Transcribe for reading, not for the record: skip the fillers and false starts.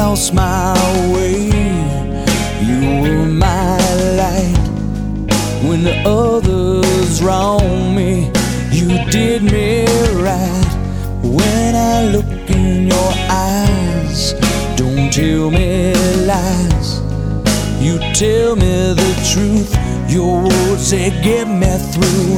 lost my way. You were my light when the others wronged me. You did me right. When I look in your eyes, don't tell me lies. You tell me the truth. Your words, they get me through.